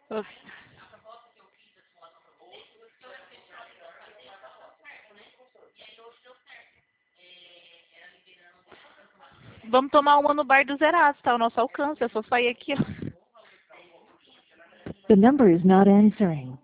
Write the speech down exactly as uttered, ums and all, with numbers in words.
Ok. Vamos tomar uma no bar do Zerato, tá ao nosso alcance. É só sair aqui, ó. The number is not answering.